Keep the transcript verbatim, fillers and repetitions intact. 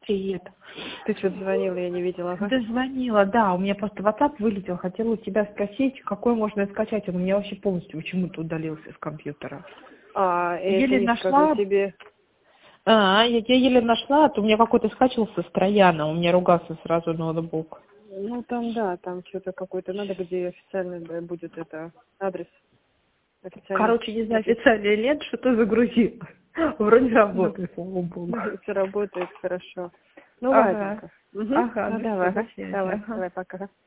Привет. Ты что-то звонила, я не видела. Ага. Ты звонила, да, у меня просто WhatsApp вылетел. Хотела у тебя спросить, какой можно скачать. Он у меня вообще полностью почему-то удалился с компьютера. А, Еле это нашла. тебе. А, я, я еле нашла, а то у меня какой-то скачивался с Трояна, у меня ругался сразу ноутбук. Ну там да, там что-то какое-то надо, где официально да, будет это адрес. Официально. Короче, не знаю, официально или нет, что-то загрузил. Вроде работает, слава богу. Все работает хорошо. Ну Ага, ладненько. Угу. ага, Ну ну давай, все, до ага. связи. Давай, Ага. давай, пока.